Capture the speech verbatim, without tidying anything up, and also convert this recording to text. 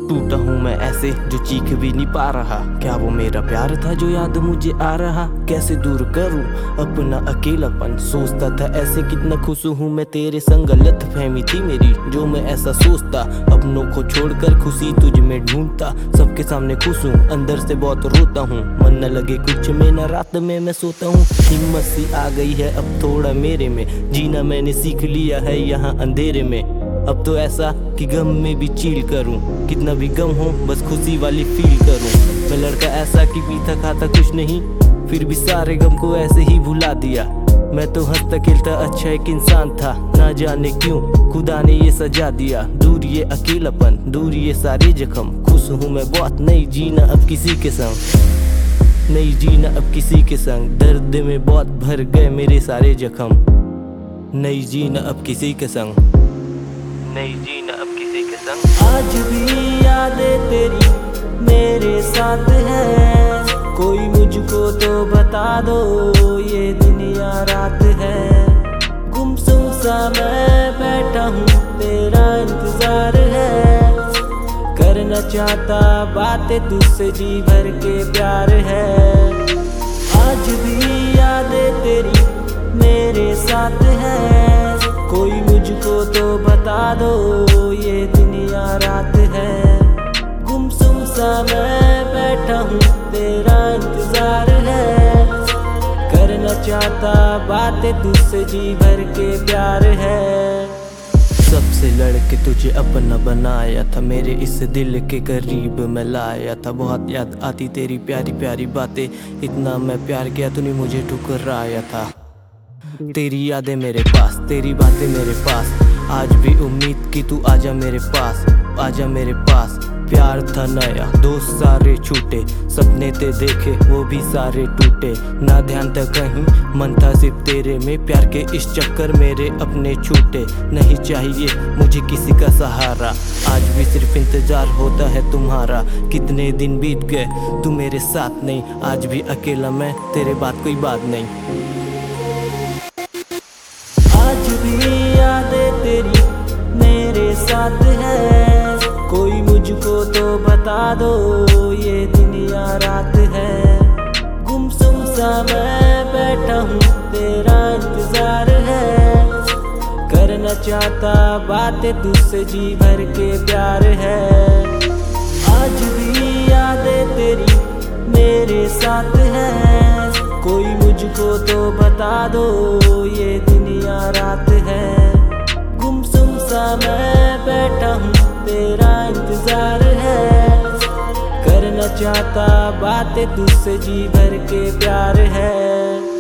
टूटा हूँ मैं ऐसे जो चीख भी नहीं पा रहा। क्या वो मेरा प्यार था जो याद मुझे आ रहा? कैसे दूर करूँ अपना अकेलापन? सोचता था ऐसे कितना खुश हूँ मैं तेरे संग। गलत फहमी थी मेरी जो मैं ऐसा सोचता। अपनों को छोड़कर खुशी तुझ में ढूंढता। सबके सामने खुश हूँ अंदर से बहुत रोता हूँ। मन न लगे कुछ में न रात में मैं सोता हूँ। हिम्मत सी आ गई है अब थोड़ा मेरे में। जीना मैंने सीख लिया है यहाँ अंधेरे में। अब तो ऐसा कि गम में भी चिल करूं। कितना भी गम हो बस खुशी वाली फील करूं। मैं लड़का ऐसा कि पीता खाता कुछ नहीं, फिर भी सारे गम को ऐसे ही भुला दिया। मैं तो हंसता खेलता अच्छा एक इंसान था, ना जाने क्यों खुदा ने ये सजा दिया। दूर ये अकेलापन, दूर ये सारे जख्म। खुश हूँ मैं बहुत, नहीं जीना अब किसी के संग। नहीं जीना अब किसी के संग। दर्द में बहुत भर गए मेरे सारे जख्म। नहीं जीना अब किसी के संग। नहीं जीना अब किसी के संग। आज भी यादें तेरी मेरे साथ है। कोई मुझको तो बता दो ये दिन या रात है। गुमसुम सा मैं बैठा हूँ तेरा इंतजार है। करना चाहता बातें तुझसे जी भर के प्यार है। आज भी यादें तेरी मेरे साथ है। कोई मुझको तो बता दो ये दिन या रात है। गुमसुम सा मैं बैठा हूँ तेरा इंतजार है। करना चाहता बातें तुझसे जी भर के प्यार है। सबसे लड़के तुझे अपना बनाया था, मेरे इस दिल के करीब मैं लाया था। बहुत याद आती तेरी प्यारी प्यारी बातें। इतना मैं प्यार किया तूने मुझे ठुकराया था। तेरी यादें मेरे पास, तेरी बातें मेरे पास। आज भी उम्मीद की तू आजा मेरे पास, आजा मेरे पास। प्यार था नया, दोस्त सारे छूटे। सपने ते देखे वो भी सारे टूटे। ना ध्यान था कहीं, मन था सिर्फ तेरे में। प्यार के इस चक्कर मेरे अपने छूटे। नहीं चाहिए मुझे किसी का सहारा। आज भी सिर्फ इंतजार होता है तुम्हारा। कितने दिन बीत गए तू मेरे साथ नहीं। आज भी अकेला मैं, तेरे बाद कोई बात नहीं। आज भी यादें तेरी मेरे साथ है। कोई मुझको तो बता दो ये दिन या रात है। गुमसुम सा मैं बैठा हूँ तेरा इंतजार है। करना चाहता बातें तुझसे जी भर के प्यार है। आज भी यादें तेरी मेरे साथ है। कोई मुझको तो बता दो ये दिन या रात है। गुमसुम सा मैं बैठा हूँ तेरा इंतजार है। करना चाहता बातें तुझसे जी भर के प्यार है।